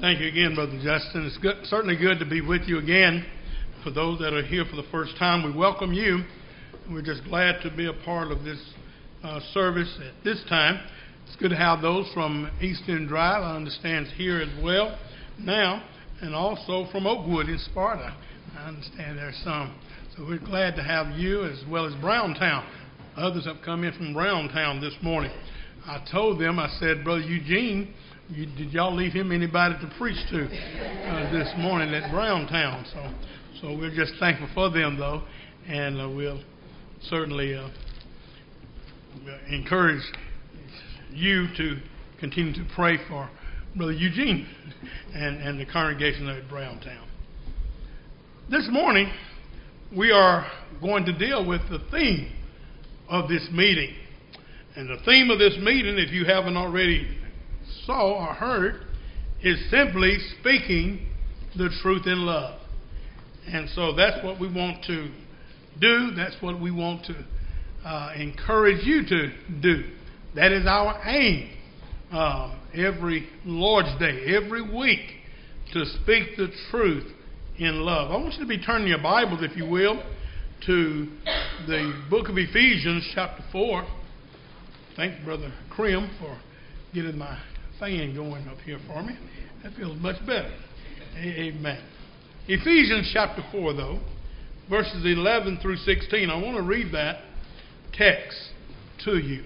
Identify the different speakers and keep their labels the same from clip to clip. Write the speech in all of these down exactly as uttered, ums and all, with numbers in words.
Speaker 1: Thank you again, Brother Justin. It's good, certainly good to be with you again. For those that are here for the first time, we welcome you. We're just glad to be a part of this uh, service at this time. It's good to have those from Eastern Drive, I understand, is here as well now, and also from Oakwood in Sparta. I understand there's some. So we're glad to have you as well as Browntown. Others have come in from Browntown this morning. I told them, I said, Brother Eugene, you, did y'all leave him anybody to preach to uh, this morning at Browntown? So so we're just thankful for them, though, and uh, we'll certainly uh, encourage you to continue to pray for Brother Eugene and, and the congregation at Browntown. This morning, we are going to deal with the theme of this meeting. And the theme of this meeting, if you haven't already saw or heard, is simply speaking the truth in love. And so that's what we want to do. That's what we want to uh, encourage you to do. That is our aim uh, every Lord's Day, every week, to speak the truth in love. I want you to be turning your Bibles, if you will, to the book of Ephesians, chapter four. Thank you, Brother Krim, for getting my fan going up here for me. That feels much better. Amen. Ephesians chapter four, though, verses eleven through sixteen. I want to read that text to you.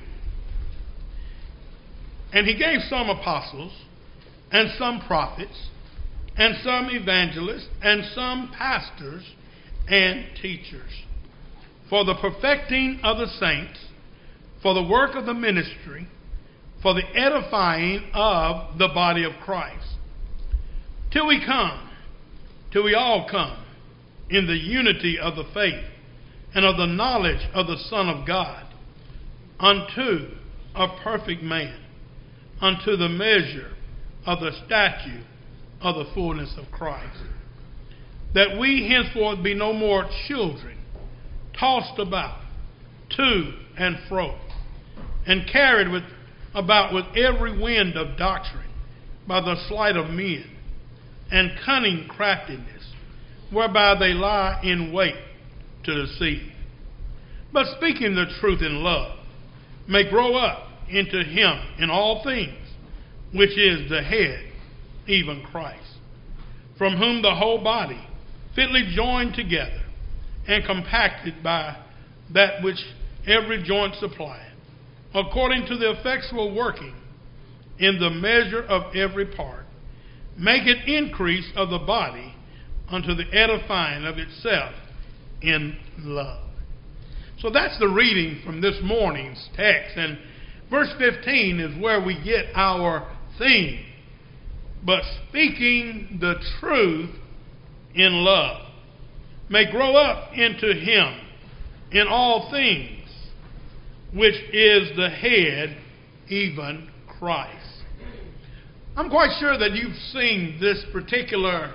Speaker 1: And he gave some apostles, and some prophets, and some evangelists, and some pastors and teachers, for the perfecting of the saints, for the work of the ministry, for the edifying of the body of Christ, till we come, till we all come, in the unity of the faith and of the knowledge of the Son of God, unto a perfect man, unto the measure of the stature of the fullness of Christ, that we henceforth be no more children, tossed about to and fro, and carried with, about with every wind of doctrine, by the sleight of men, and cunning craftiness, whereby they lie in wait to deceive. But speaking the truth in love, may grow up into him in all things, which is the head, even Christ, from whom the whole body, fitly joined together, and compacted by that which every joint supplieth, according to the effectual working in the measure of every part, make it increase of the body unto the edifying of itself in love. So that's the reading from this morning's text. And verse fifteen is where we get our theme. But speaking the truth in love may grow up into him in all things, which is the head, even Christ. I'm quite sure that you've seen this particular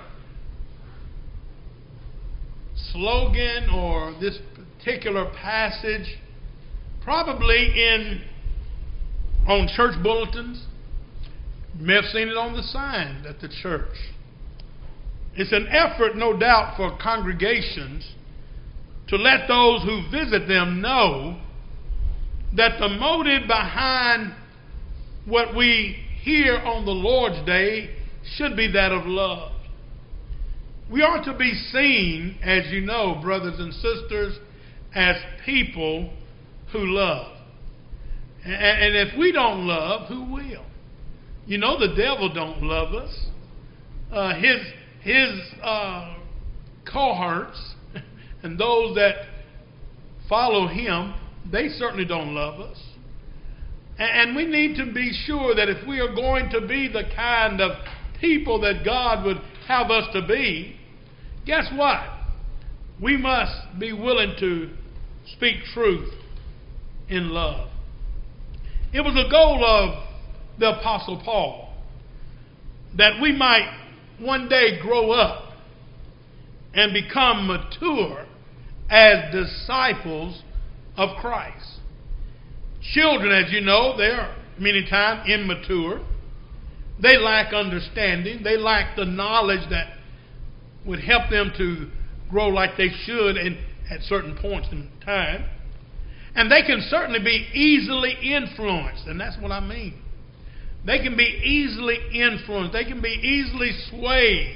Speaker 1: slogan or this particular passage probably in on church bulletins. You may have seen it on the signs at the church. It's an effort, no doubt, for congregations to let those who visit them know that the motive behind what we hear on the Lord's Day should be that of love. We are to be seen, as you know, brothers and sisters, as people who love. And if we don't love, who will? You know the devil don't love us. Uh, his his uh, cohorts and those that follow him, they certainly don't love us. And we need to be sure that if we are going to be the kind of people that God would have us to be, guess what? We must be willing to speak truth in love. It was a goal of the Apostle Paul that we might one day grow up and become mature as disciples of Christ. Children, as you know, they are many times immature. They lack understanding. They lack the knowledge that would help them to grow like they should in, at certain points in time. And they can certainly be easily influenced. And that's what I mean. They can be easily influenced. They can be easily swayed.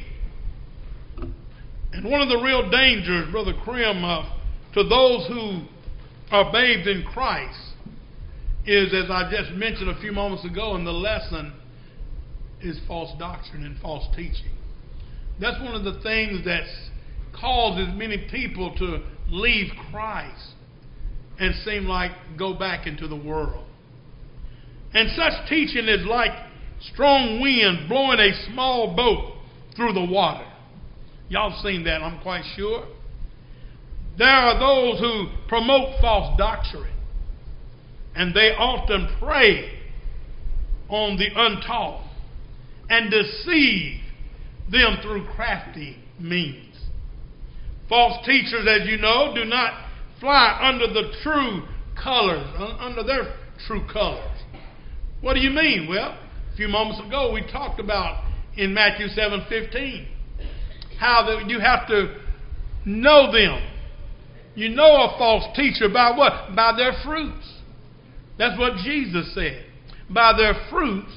Speaker 1: And one of the real dangers, Brother Krim, uh, to those who are bathed in Christ is, as I just mentioned a few moments ago in the lesson, is false doctrine and false teaching. That's one of the things that causes many people to leave Christ and seem like go back into the world. And such teaching is like strong wind blowing a small boat through the water. Y'all have seen that, I'm quite sure. There are those who promote false doctrine, and they often prey on the untaught and deceive them through crafty means. False teachers, as you know, do not fly under the true colors, under their true colors. What do you mean? Well, a few moments ago we talked about in Matthew seven fifteen how that you have to know them. You know a false teacher by what? By their fruits. That's what Jesus said. By their fruits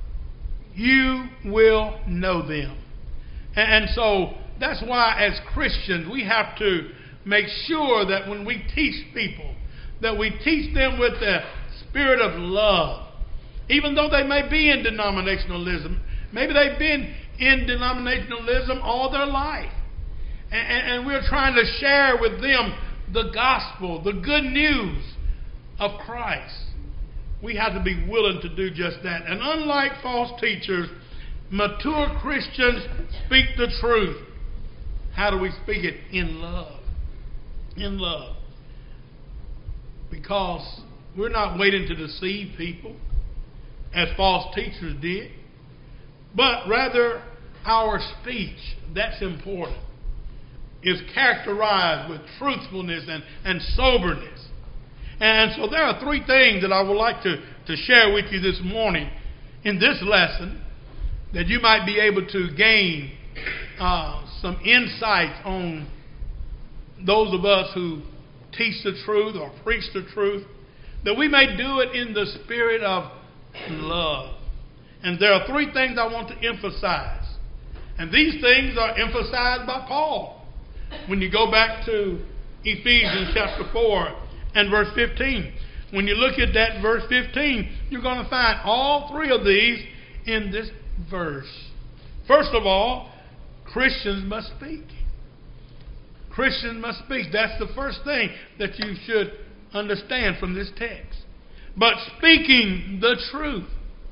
Speaker 1: you will know them. And so that's why as Christians we have to make sure that when we teach people, that we teach them with the spirit of love. Even though they may be in denominationalism, maybe they've been in denominationalism all their life. And, and, and we're trying to share with them the gospel, the good news of Christ. We have to be willing to do just that. And unlike false teachers, mature Christians speak the truth. How do we speak it? In love. In love. Because we're not waiting to deceive people as false teachers did, but rather our speech, that's important, is characterized with truthfulness and, and soberness. And so there are three things that I would like to, to share with you this morning in this lesson that you might be able to gain uh, some insights on those of us who teach the truth or preach the truth, that we may do it in the spirit of love. And there are three things I want to emphasize. And these things are emphasized by Paul. When you go back to Ephesians chapter four and verse fifteen, when you look at that verse fifteen, you're going to find all three of these in this verse. First of all, Christians must speak. Christians must speak. That's the first thing that you should understand from this text. But speaking the truth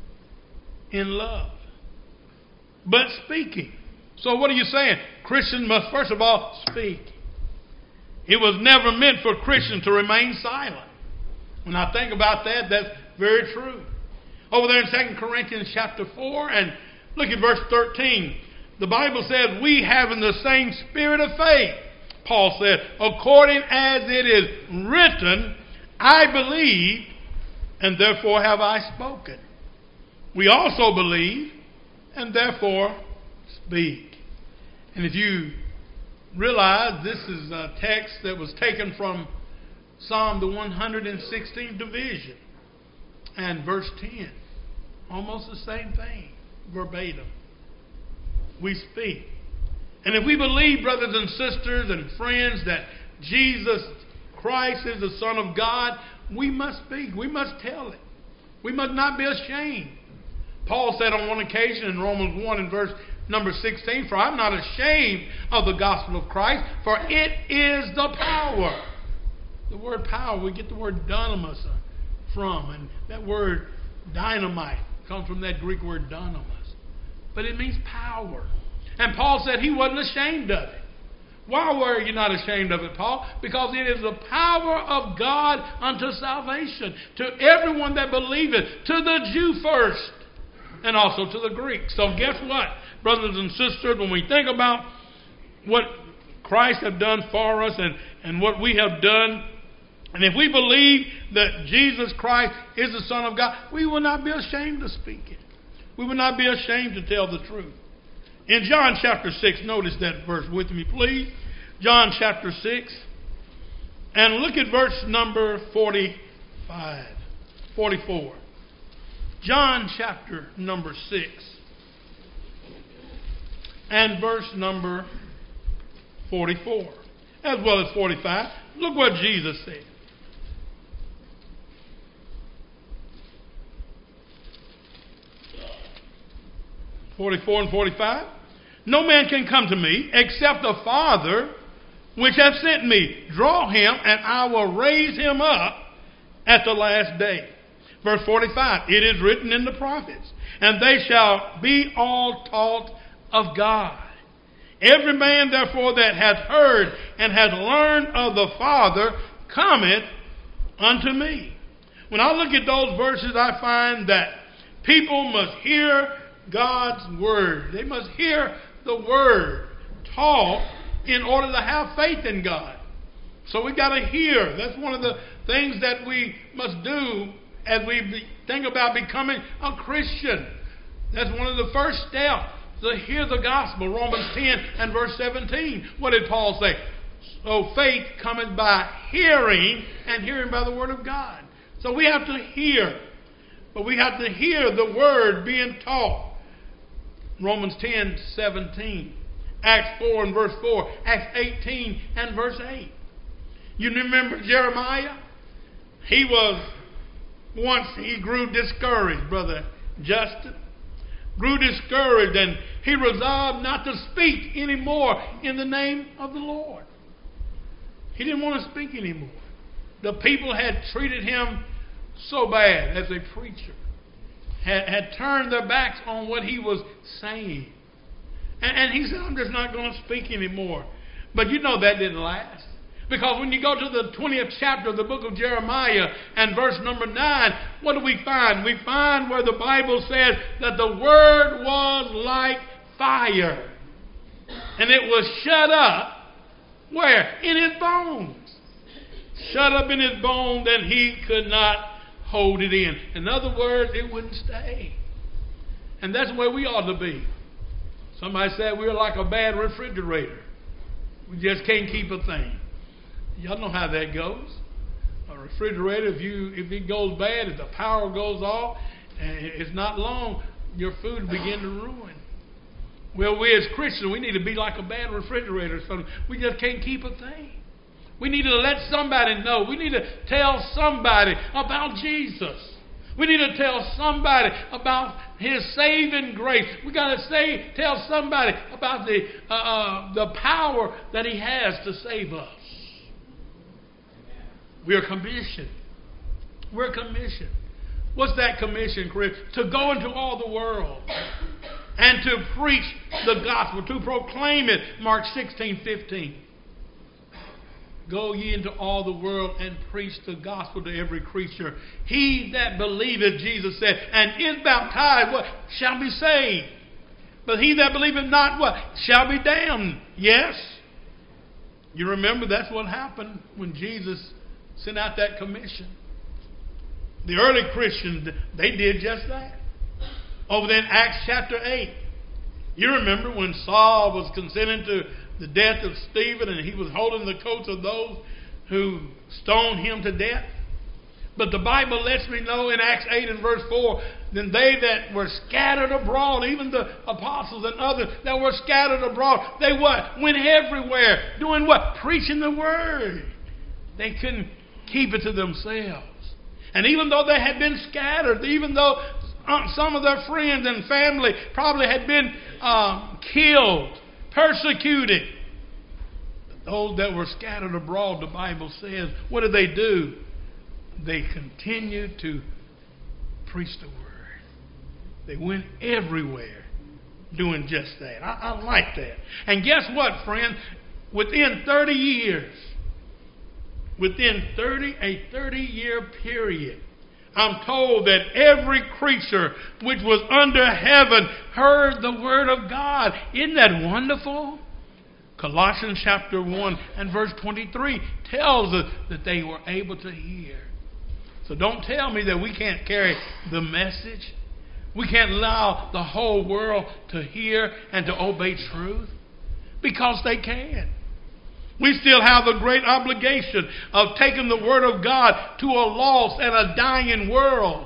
Speaker 1: in love. But speaking. So what are you saying? Christians must first of all speak. It was never meant for Christians to remain silent. When I think about that, that's very true. Over there in Second Corinthians chapter four, and look at verse thirteen. The Bible says, we having the same spirit of faith, Paul said, according as it is written, I believe, and therefore have I spoken. We also believe, and therefore speak. And if you realize, this is a text that was taken from Psalm the one hundred sixteenth division and verse ten. Almost the same thing, verbatim. We speak. And if we believe, brothers and sisters and friends, that Jesus Christ is the Son of God, we must speak. We must tell it. We must not be ashamed. Paul said on one occasion in Romans one and verse number sixteen, for I'm not ashamed of the gospel of Christ, for it is the power. The word power, we get the word dynamis from. And that word dynamite comes from that Greek word dynamis. But it means power. And Paul said he wasn't ashamed of it. Why were you not ashamed of it, Paul? Because it is the power of God unto salvation to everyone that believeth, to the Jew first, and also to the Greek. So guess what, brothers and sisters, when we think about what Christ has done for us and, and what we have done, and if we believe that Jesus Christ is the Son of God, we will not be ashamed to speak it. We would not be ashamed to tell the truth. In John chapter six, notice that verse with me, please. John chapter six. And look at verse number forty-five, forty-four. John chapter number six. And verse number forty-four. As well as forty-five. Look what Jesus said. forty-four and forty-five. No man can come to me except the Father which hath sent me. Draw him, and I will raise him up at the last day. Verse forty-five. It is written in the prophets, and they shall be all taught of God. Every man, therefore, that hath heard and hath learned of the Father cometh unto me. When I look at those verses, I find that people must hear God's word. They must hear the word taught in order to have faith in God. So we've got to hear. That's one of the things that we must do as we be, think about becoming a Christian. That's one of the first steps, to hear the gospel. Romans ten and verse seventeen. What did Paul say? So faith cometh by hearing, and hearing by the word of God. So we have to hear. But we have to hear the word being taught. Romans ten, seventeen. Acts four and verse four. Acts eighteen and verse eight. You remember Jeremiah? He was, once he grew discouraged, Brother Justin. Grew discouraged, and he resolved not to speak anymore in the name of the Lord. He didn't want to speak anymore. The people had treated him so bad as a preacher. Had, had turned their backs on what he was saying. And, and he said, I'm just not going to speak anymore. But you know that didn't last. Because when you go to the twentieth chapter of the book of Jeremiah and verse number nine, what do we find? We find where the Bible says that the word was like fire. And it was shut up, where? In his bones. Shut up in his bones, and he could not hold it in. In other words, it wouldn't stay. And that's where we ought to be. Somebody said we're like a bad refrigerator. We just can't keep a thing. Y'all know how that goes. A refrigerator, if you if it goes bad, if the power goes off, and it's not long, your food begin to ruin. Well, we as Christians, we need to be like a bad refrigerator. So we just can't keep a thing. We need to let somebody know. We need to tell somebody about Jesus. We need to tell somebody about His saving grace. We got to say, tell somebody about the uh, uh, the power that He has to save us. We're commissioned. We're commissioned. What's that commission, Chris? To go into all the world and to preach the gospel, to proclaim it. Mark sixteen fifteen. Go ye into all the world and preach the gospel to every creature. He that believeth, Jesus said, and is baptized, what? Shall be saved. But he that believeth not, what? Shall be damned. Yes. You remember that's what happened when Jesus sent out that commission. The early Christians, they did just that. Over there in Acts chapter eight. You remember when Saul was consenting to the death of Stephen, and he was holding the coats of those who stoned him to death. But the Bible lets me know in Acts eight and verse four, then they that were scattered abroad, even the apostles and others that were scattered abroad, they what? Went everywhere. Doing what? Preaching the word. They couldn't keep it to themselves. And even though they had been scattered, even though some of their friends and family probably had been uh, killed, persecuted, those that were scattered abroad, the Bible says, what did they do? They continued to preach the word. They went everywhere doing just that. I, I like that. And guess what, friend? Within thirty years, within thirty, a thirty-year period, I'm told that every creature which was under heaven heard the word of God. Isn't that wonderful? Colossians chapter one and verse twenty-three tells us that they were able to hear. So don't tell me that we can't carry the message. We can't allow the whole world to hear and to obey truth because they can. We still have the great obligation of taking the Word of God to a lost and a dying world.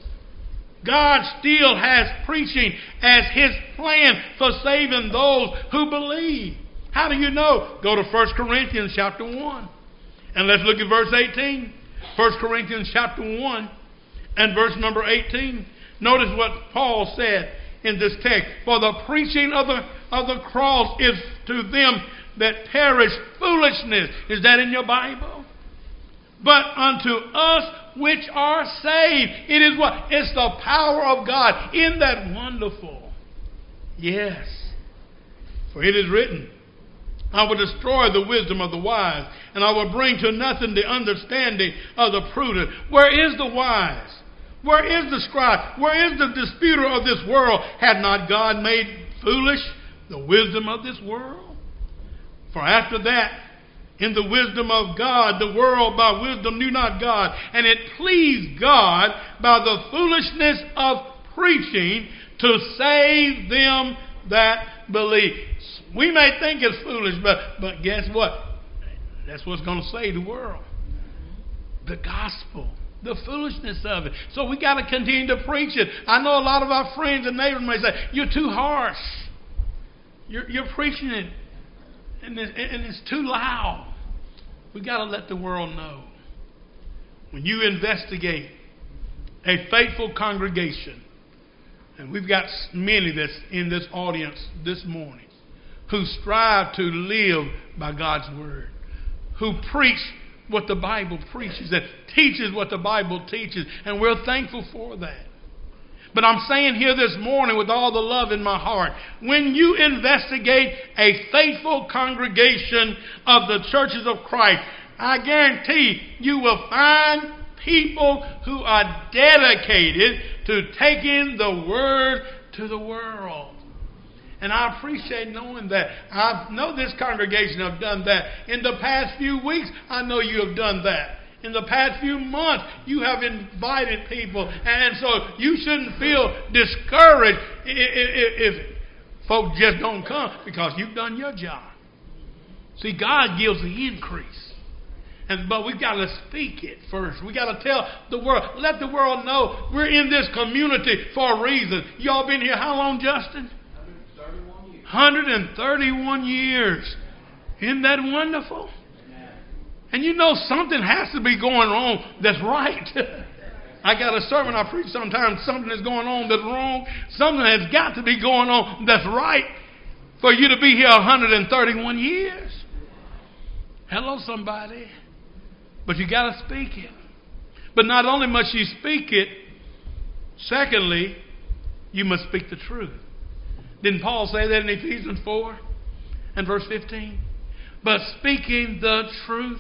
Speaker 1: God still has preaching as His plan for saving those who believe. How do you know? Go to First Corinthians chapter one. And let's look at verse eighteen. First Corinthians chapter one and verse number eighteen. Notice what Paul said in this text. For the preaching of the, of the cross is to them that perish foolishness. Is that in your Bible? But unto us which are saved. It is what? It's the power of God. Isn't that wonderful? Yes. For it is written, I will destroy the wisdom of the wise, and I will bring to nothing the understanding of the prudent. Where is the wise? Where is the scribe? Where is the disputer of this world? Had not God made foolish the wisdom of this world? For after that, in the wisdom of God, the world by wisdom knew not God, and it pleased God by the foolishness of preaching to save them that believe. We may think it's foolish, but, but guess what? That's what's going to save the world. The gospel. The foolishness of it. So we got to continue to preach it. I know a lot of our friends and neighbors may say, you're too harsh. You're, you're preaching it, and it's, and it's too loud. We got to let the world know. When you investigate a faithful congregation, and we've got many that's in this audience this morning, who strive to live by God's word, who preach what the Bible preaches and teaches what the Bible teaches, and we're thankful for that. But I'm saying here this morning with all the love in my heart, when you investigate a faithful congregation of the churches of Christ, I guarantee you will find people who are dedicated to taking the word to the world. And I appreciate knowing that. I know this congregation have done that. In the past few weeks, I know you have done that. In the past few months, you have invited people. And so you shouldn't feel discouraged if, if folks just don't come, because you've done your job. See, God gives the increase. And, but we've got to speak it first. We've got to tell the world. Let the world know we're in this community for a reason. Y'all been here how long, Justin? one hundred thirty-one years. Isn't that wonderful? And you know something has to be going on that's right. I got a sermon I preach sometimes. Something is going on that's wrong. Something has got to be going on that's right for you to be here one hundred thirty-one years. Hello, somebody. But you got to speak it. But not only must you speak it, secondly, you must speak the truth. Didn't Paul say that in Ephesians four and verse fifteen? But speaking the truth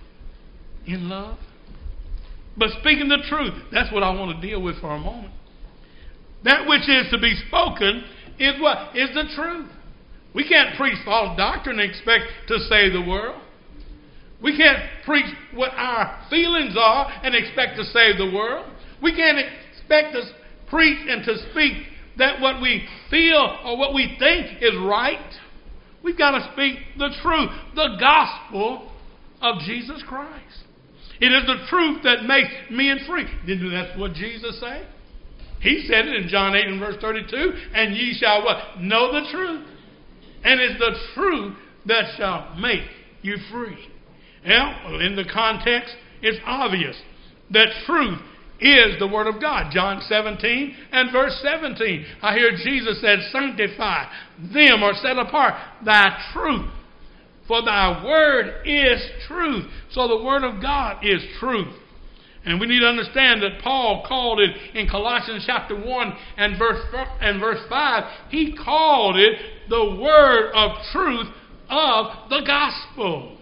Speaker 1: in love. But speaking the truth, that's what I want to deal with for a moment. That which is to be spoken is what? Is the truth. We can't preach false doctrine and expect to save the world. We can't preach what our feelings are and expect to save the world. We can't expect to preach and to speak that what we feel or what we think is right. We've got to speak the truth, the gospel of Jesus Christ. It is the truth that makes men free. Didn't that's what Jesus said? He said it in John eight and verse thirty-two, and ye shall what? Know the truth. And it's the truth that shall make you free. Well, in the context, it's obvious that truth is the Word of God. John seventeen and verse seventeen. I hear Jesus said, sanctify them, or set apart thy truth. For thy word is truth. So the Word of God is truth. And we need to understand that Paul called it in Colossians chapter one and verse, and verse five. He called it the word of truth of the gospel.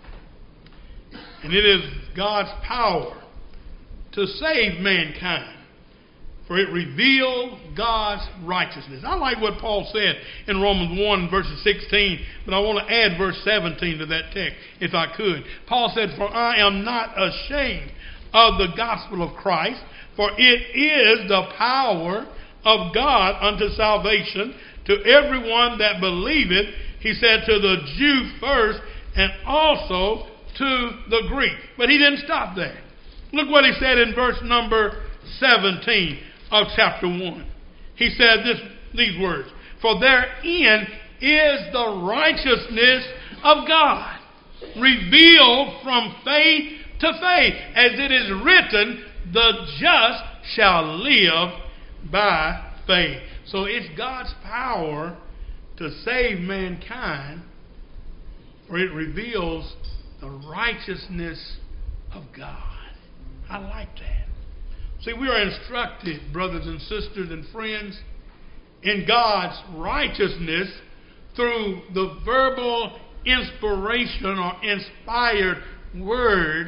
Speaker 1: And it is God's power to save mankind, for it reveals God's righteousness. I like what Paul said in Romans one, verses sixteen, but I want to add verse seventeen to that text, if I could. Paul said, for I am not ashamed of the gospel of Christ, for it is the power of God unto salvation to everyone that believeth. He said to the Jew first, and also to the Greek. But he didn't stop there. Look what he said in verse number seventeen of chapter one. He said this, these words, for therein is the righteousness of God, revealed from faith to faith, as it is written, the just shall live by faith. So it's God's power to save mankind, for it reveals the righteousness of God. I like that. See, we are instructed, brothers and sisters and friends, in God's righteousness through the verbal inspiration or inspired word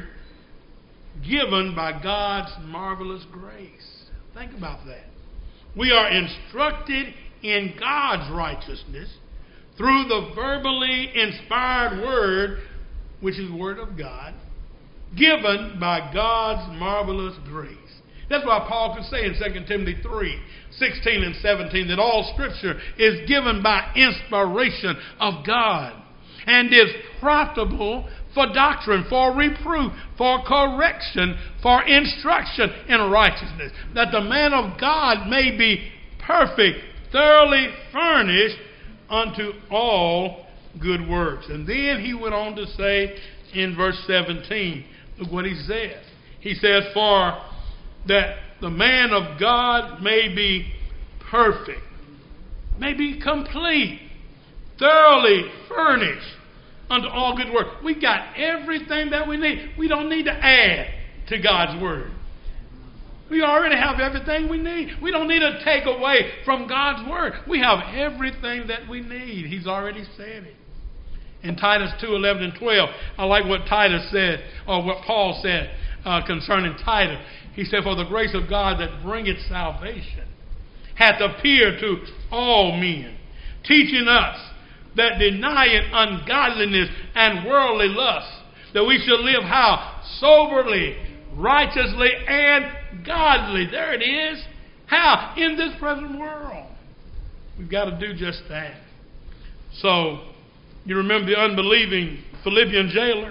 Speaker 1: given by God's marvelous grace. Think about that. We are instructed in God's righteousness through the verbally inspired word, which is the Word of God, given by God's marvelous grace. That's why Paul could say in Second Timothy three, sixteen and seventeen, that all Scripture is given by inspiration of God and is profitable for doctrine, for reproof, for correction, for instruction in righteousness, that the man of God may be perfect, thoroughly furnished unto all good works. And then he went on to say in verse seventeen, look what he says. He says, for that the man of God may be perfect, may be complete, thoroughly furnished unto all good work. We got everything that we need. We don't need to add to God's word. We already have everything we need. We don't need to take away from God's word. We have everything that we need. He's already said it. In Titus two, eleven and twelve, I like what Titus said, or what Paul said uh, concerning Titus. He said, for the grace of God that bringeth salvation hath appeared to all men, teaching us that denying ungodliness and worldly lust, that we should live how? Soberly, righteously, and godly. There it is. How? In this present world. We've got to do just that. So, you remember the unbelieving Philippian jailer?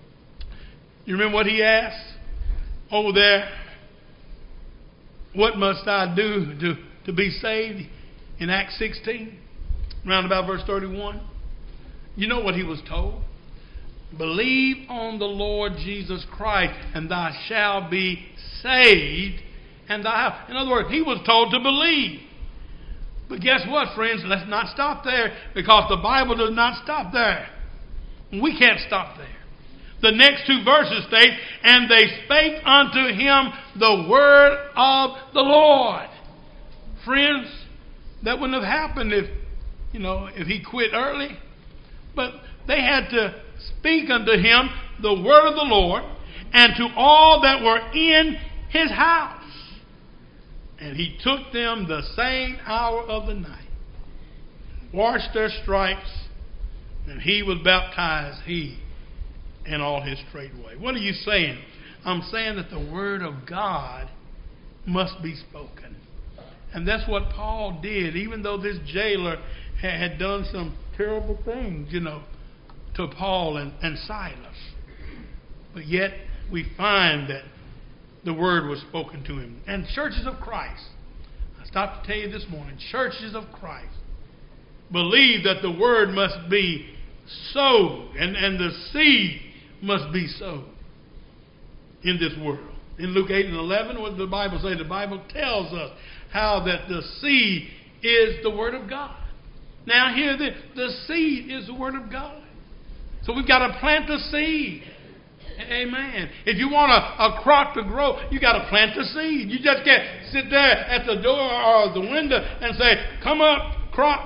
Speaker 1: You remember what he asked over there? What must I do to, to be saved? In Acts sixteen, round about verse thirty-one. You know what he was told? Believe on the Lord Jesus Christ, and thou shalt be saved, and thy house. In other words, he was told to believe. But guess what, friends? Let's not stop there, because the Bible does not stop there. We can't stop there. The next two verses state, and they spake unto him the word of the Lord. Friends, that wouldn't have happened if, you know, if he quit early. But they had to speak unto him the word of the Lord, and to all that were in his house. And he took them the same hour of the night, washed their stripes, and he was baptized, he and all his straightway. What are you saying? I'm saying that the word of God must be spoken. And that's what Paul did, even though this jailer had done some terrible things, you know, to Paul and, and Silas. But yet we find that the word was spoken to him. And churches of Christ, I stopped to tell you this morning, churches of Christ believe that the word must be sowed, and, and the seed must be sowed in this world. In Luke eight and eleven, what does the Bible say? The Bible tells us how that the seed is the word of God. Now here, the, the seed is the word of God. So we've got to plant the seed. Amen. If you want a, a crop to grow, you got to plant the seed. You just can't sit there at the door or the window and say, come up, crop.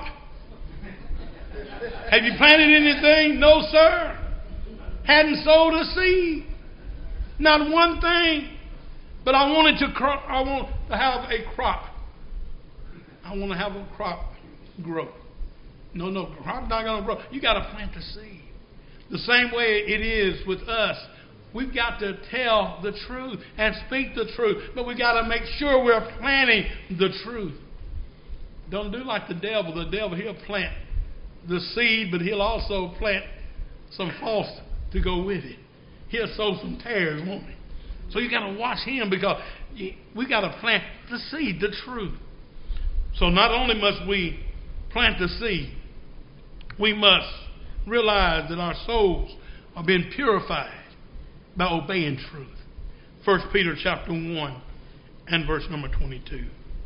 Speaker 1: Have you planted anything? No, sir. Hadn't sowed a seed. Not one thing. But I wanted to crop, I want to have a crop. I want to have a crop grow. No, no, crop's not going to grow. You got to plant the seed. The same way it is with us. We've got to tell the truth and speak the truth. But we've got to make sure we're planting the truth. Don't do like the devil. The devil, he'll plant the seed, but he'll also plant some false to go with it. He'll sow some tares, won't he? So you got to watch him, because we got to plant the seed, the truth. So not only must we plant the seed, we must realize that our souls are being purified by obeying truth. First Peter chapter one and verse number twenty-two.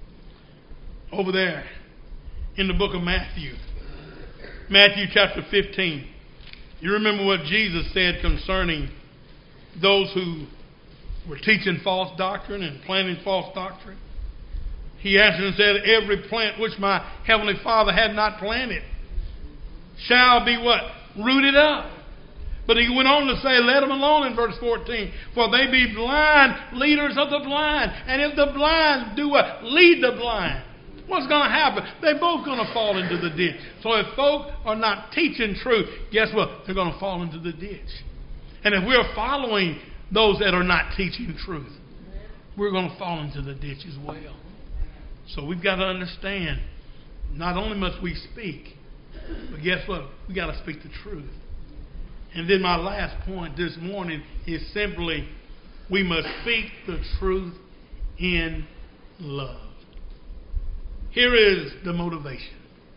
Speaker 1: Over there in the book of Matthew, Matthew chapter fifteen. You remember what Jesus said concerning those who were teaching false doctrine and planting false doctrine? He answered and said, every plant which my heavenly Father had not planted shall be what? Rooted up. But he went on to say, let them alone in verse fourteen. For they be blind leaders of the blind. And if the blind do what? Lead the blind. What's going to happen? They're both going to fall into the ditch. So if folk are not teaching truth, guess what? They're going to fall into the ditch. And if we're following those that are not teaching truth, we're going to fall into the ditch as well. So we've got to understand, not only must we speak, but guess what? We've got to speak the truth. And then my last point this morning is simply, we must speak the truth in love. Here is the motivation.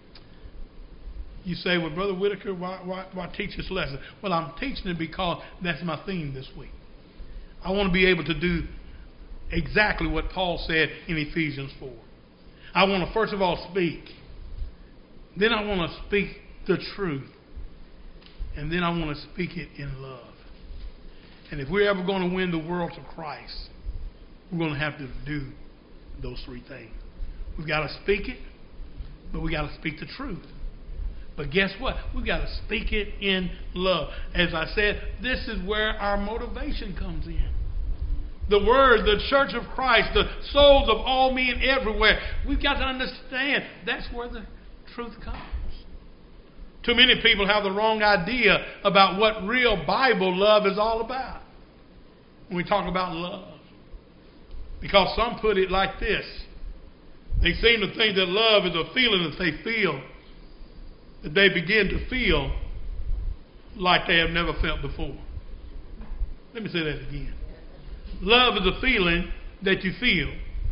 Speaker 1: You say, well, Brother Whitaker, why, why, why teach this lesson? Well, I'm teaching it because that's my theme this week. I want to be able to do exactly what Paul said in Ephesians four. I want to first of all speak. Then I want to speak the truth. And then I want to speak it in love. And if we're ever going to win the world to Christ, we're going to have to do those three things. We've got to speak it, but we got to speak the truth. But guess what? We've got to speak it in love. As I said, this is where our motivation comes in. The Word, the church of Christ, the souls of all men everywhere. We've got to understand that's where the truth comes. Too many people have the wrong idea about what real Bible love is all about when we talk about love. Because some put it like this. They seem to think that love is a feeling that they feel, that they begin to feel like they have never felt before. Let me say that again. Love is a feeling that you feel,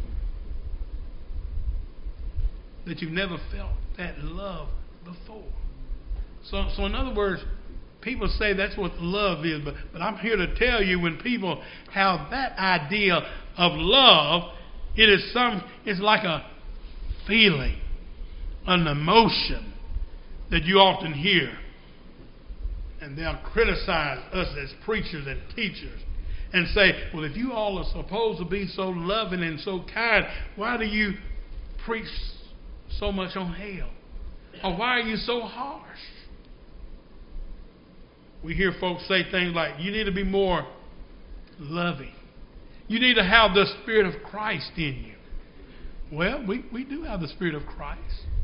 Speaker 1: that you've never felt that love before. So, so in other words, people say that's what love is, but, but I'm here to tell you, when people have that idea of love, it is some, it's like a feeling, an emotion that you often hear. And they'll criticize us as preachers and teachers and say, well, if you all are supposed to be so loving and so kind, why do you preach so much on hell? Or why are you so harsh? We hear folks say things like, you need to be more loving. You need to have the Spirit of Christ in you. Well, we, we do have the Spirit of Christ.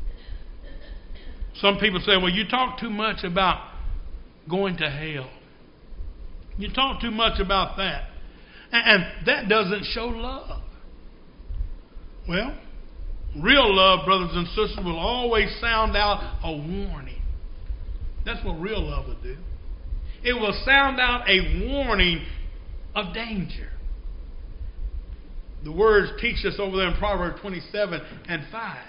Speaker 1: Some people say, well, you talk too much about going to hell. You talk too much about that. And, and that doesn't show love. Well, real love, brothers and sisters, will always sound out a warning. That's what real love will do. It will sound out a warning of danger. The words teach us over there in Proverbs twenty-seven and five.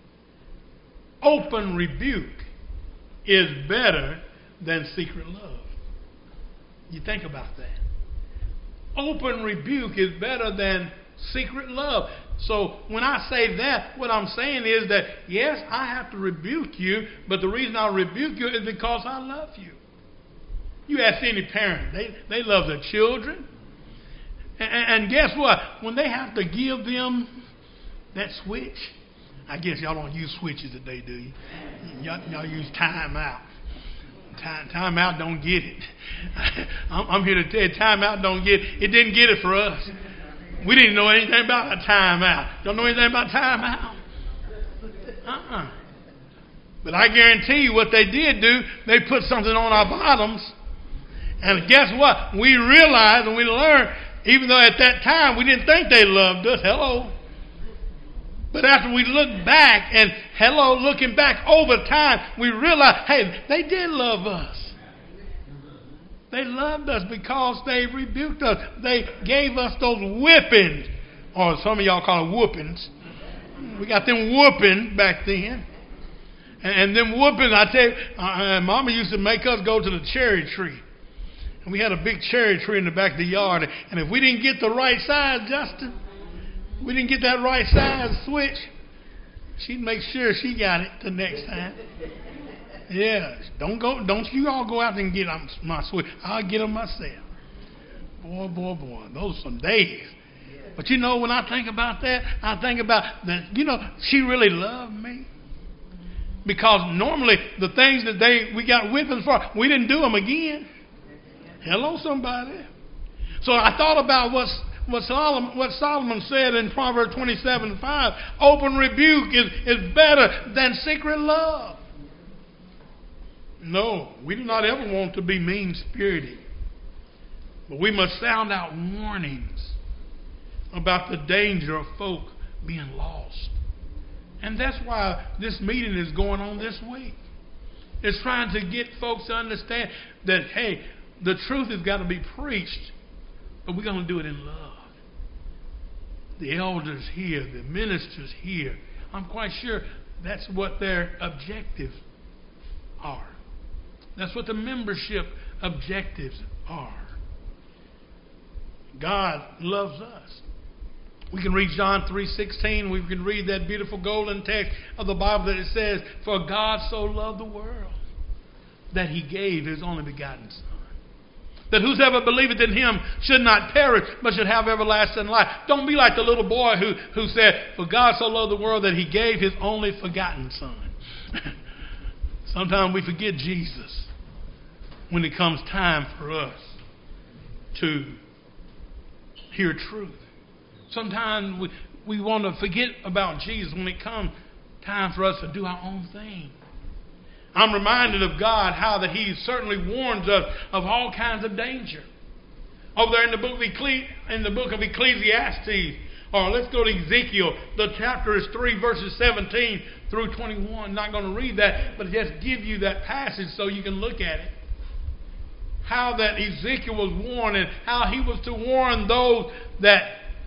Speaker 1: Open rebuke is better than secret love. You think about that. Open rebuke is better than secret love. So when I say that, what I'm saying is that, yes, I have to rebuke you, but the reason I rebuke you is because I love you. You ask any parent, they, they love their children. And, and guess what? When they have to give them that switch, I guess y'all don't use switches today, do you? Y'all, y'all use time out. Time, time out don't get it. I'm, I'm here to tell you, time out don't get it. It didn't get it for us. We didn't know anything about a time out. Don't know anything about time out? Uh-uh. But I guarantee you what they did do, they put something on our bottoms. And guess what? We realized and we learned, even though at that time we didn't think they loved us. Hello. But after we look back and, hello, looking back over time, we realize, hey, they did love us. They loved us because they rebuked us. They gave us those whippings, or some of y'all call it whoopings. We got them whooping back then. And, and them whoopings, I tell you, uh, Mama used to make us go to the cherry tree. And we had a big cherry tree in the back of the yard. And if we didn't get the right size, Justin, we didn't get that right size switch, she'd make sure she got it the next time. Yeah, don't go. Don't you all go out and get my switch. I'll get them myself. Boy, boy, boy, those are some days. But you know, when I think about that, I think about that. You know, she really loved me because normally the things that they we got whippings for, we didn't do them again. Hello, somebody. So I thought about what's. What Solomon, what Solomon said in Proverbs twenty-seven five, open rebuke is, is better than secret love. No, we do not ever want to be mean-spirited. But we must sound out warnings about the danger of folk being lost. And that's why this meeting is going on this week. It's trying to get folks to understand that, hey, the truth has got to be preached, but we're going to do it in love. The elders here, the ministers here, I'm quite sure that's what their objectives are. That's what the membership objectives are. God loves us. We can read John three sixteen. We can read that beautiful golden text of the Bible that it says, for God so loved the world that he gave his only begotten Son, that whosoever believeth in him should not perish, but should have everlasting life. Don't be like the little boy who, who said, for God so loved the world that he gave his only forgotten Son. Sometimes we forget Jesus when it comes time for us to hear truth. Sometimes we, we want to forget about Jesus when it comes time for us to do our own thing. I'm reminded of God, how that he certainly warns us of all kinds of danger. Over there in the book of, Ecclesi- in the book of Ecclesiastes, or let's go to Ezekiel. The chapter is three, verses seventeen through twenty-one. I'm not going to read that, but just give you that passage so you can look at it. How that Ezekiel was warned, and how he was to warn those that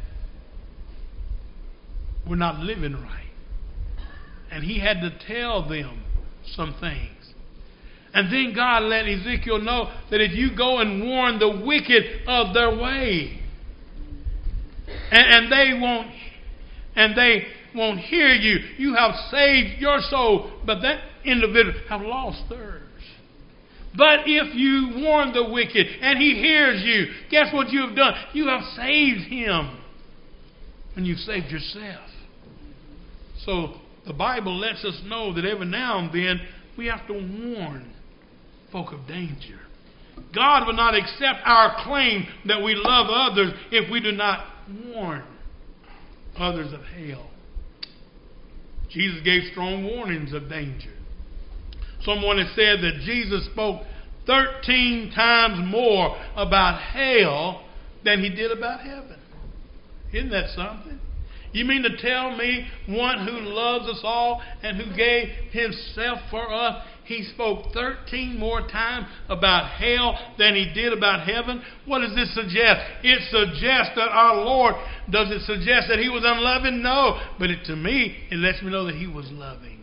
Speaker 1: were not living right. And he had to tell them some things. And then God let Ezekiel know that if you go and warn the wicked of their way, and, and they won't and they won't hear you, you have saved your soul, but that individual have lost theirs. But if you warn the wicked and he hears you, guess what you have done? You have saved him, and you've saved yourself. So the Bible lets us know that every now and then we have to warn folk of danger. God will not accept our claim that we love others if we do not warn others of hell. Jesus gave strong warnings of danger. Someone has said that Jesus spoke thirteen times more about hell than he did about heaven. Isn't that something? You mean to tell me one who loves us all and who gave himself for us, he spoke thirteen more times about hell than he did about heaven? What does this suggest? It suggests that our Lord, does it suggest that he was unloving? No. But it, to me, it lets me know that he was loving.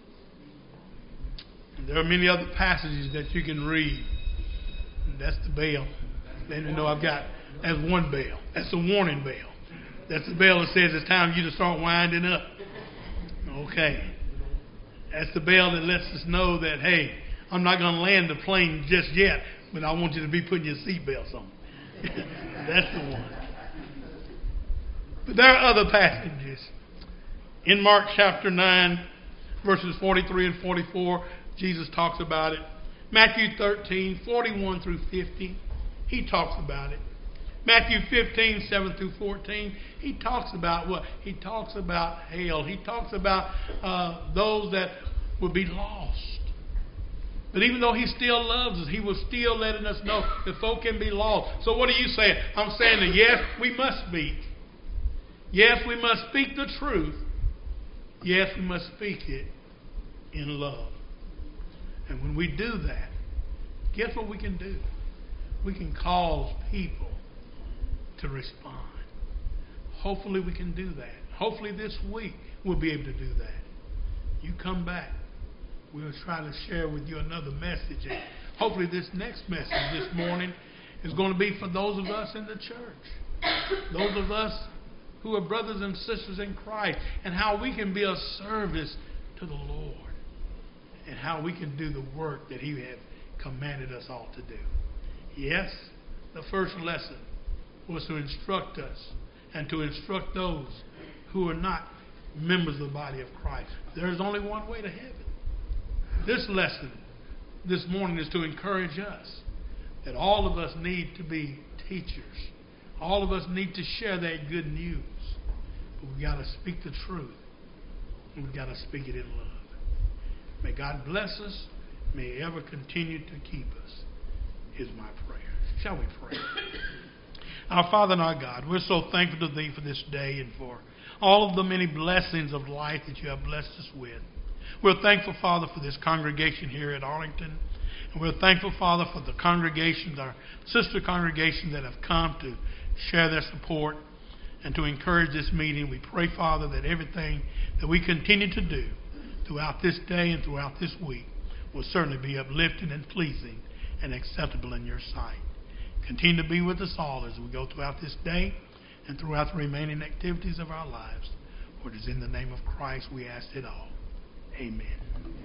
Speaker 1: And there are many other passages that you can read. And that's the bell. Then you know I've got, that's one bell. That's the warning bell. That's the bell that says it's time for you to start winding up. Okay. That's the bell that lets us know that, hey, I'm not going to land the plane just yet, but I want you to be putting your seatbelts on. That's the one. But there are other passages. In Mark chapter nine, verses forty-three and forty-four, Jesus talks about it. Matthew thirteen, forty-one through fifty, he talks about it. Matthew fifteen, seven through fourteen, he talks about what? He talks about hell. He talks about uh, those that will be lost. But even though he still loves us, he was still letting us know that folk can be lost. So what are you saying? I'm saying that yes, we must speak. Yes, we must speak the truth. Yes, we must speak it in love. And when we do that, guess what we can do? We can cause people to respond. Hopefully we can do that. Hopefully this week we'll be able to do that. You come back. We'll try to share with you another message. And hopefully this next message this morning is going to be for those of us in the church. Those of us who are brothers and sisters in Christ, and how we can be of service to the Lord, and how we can do the work that He has commanded us all to do. Yes, the first lesson was to instruct us and to instruct those who are not members of the body of Christ. There is only one way to heaven. This lesson this morning is to encourage us that all of us need to be teachers. All of us need to share that good news. But we've got to speak the truth. And we've got to speak it in love. May God bless us. May He ever continue to keep us, is my prayer. Shall we pray? Our Father and our God, we're so thankful to Thee for this day and for all of the many blessings of life that You have blessed us with. We're thankful, Father, for this congregation here at Arlington. And we're thankful, Father, for the congregations, our sister congregations that have come to share their support and to encourage this meeting. We pray, Father, that everything that we continue to do throughout this day and throughout this week will certainly be uplifting and pleasing and acceptable in Your sight. Continue to be with us all as we go throughout this day and throughout the remaining activities of our lives. For it is in the name of Christ we ask it all. Amen.